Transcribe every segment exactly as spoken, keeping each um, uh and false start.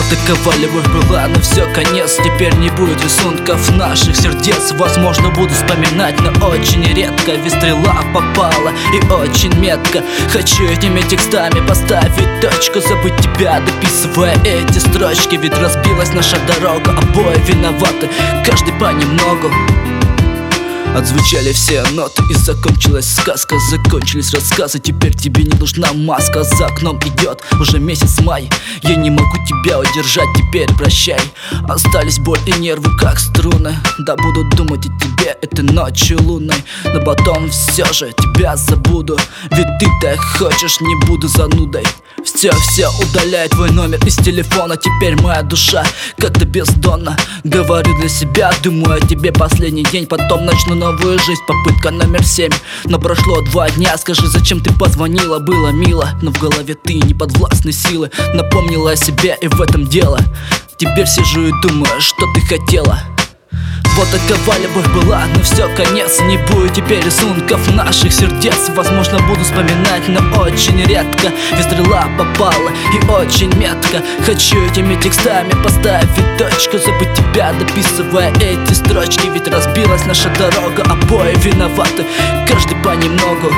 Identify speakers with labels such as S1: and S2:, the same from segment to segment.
S1: такова любовь была, но все, конец. Теперь не будет рисунков наших сердец. Возможно, буду вспоминать, но очень редко. Ведь стрела попала и очень метко. Хочу этими текстами поставить точку, забыть тебя, дописывая эти строчки. Ведь разбилась наша дорога, обои виноваты, каждый понемногу. Отзвучали все ноты и закончилась сказка. Закончились рассказы, теперь тебе не нужна маска. За окном идет уже месяц май. Я не могу тебя удержать, теперь прощай. Остались боль и нервы, как струны. Да буду думать о тебе этой ночью лунной, но потом все же тебя забуду. Ведь ты так хочешь, не буду занудой. Все-все удаляет твой номер из телефона. Теперь моя душа как-то бездонна. Говорю для себя, думаю о тебе последний день. Потом начну новую жизнь, попытка номер семь. Но прошло два дня, скажи, зачем ты позвонила? Было мило, но в голове ты не подвластны силы. Напомнила о себе, и в этом дело. Теперь сижу и думаю, что ты хотела. Вот такова любовь была, но все, конец. Не будет теперь рисунков наших сердец. Возможно, буду вспоминать, но очень редко. Ведь стрела попала и очень метко. Хочу этими текстами поставить точку, забыть тебя, дописывая эти строчки. Ведь разбилась наша дорога, обои виноваты, каждый понемногу.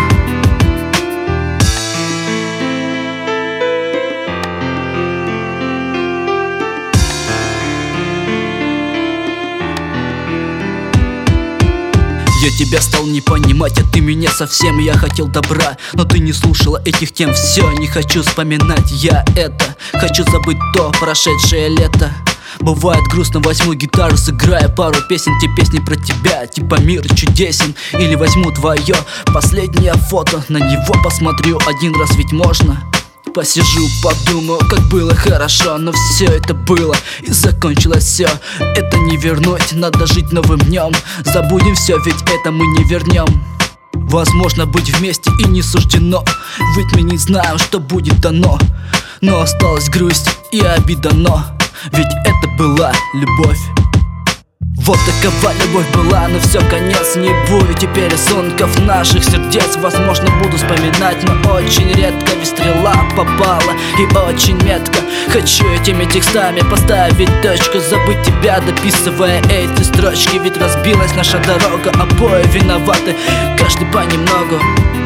S1: Я тебя стал не понимать, а ты меня совсем. Я хотел добра, но ты не слушала этих тем. Все, не хочу вспоминать я это. Хочу забыть то прошедшее лето. Бывает грустно, возьму гитару, сыграю пару песен. Те песни про тебя, типа мир чудесен. Или возьму твое последнее фото, на него посмотрю один раз, ведь можно. Посижу, подумаю, как было хорошо. Но все это было и закончилось все. Это не вернуть, надо жить новым днем. Забудем все, ведь это мы не вернем. Возможно, быть вместе и не суждено, ведь мы не знаем, что будет дано. Но осталась грусть и обида, но ведь это была любовь. Вот такова любовь была, но все, конец. Не будет теперь рисунков наших сердец. Возможно, буду вспоминать, но очень редко. Ведь стрела попала и очень метко. Хочу этими текстами поставить точку, забыть тебя, дописывая эти строчки. Ведь разбилась наша дорога, обои виноваты, каждый понемногу.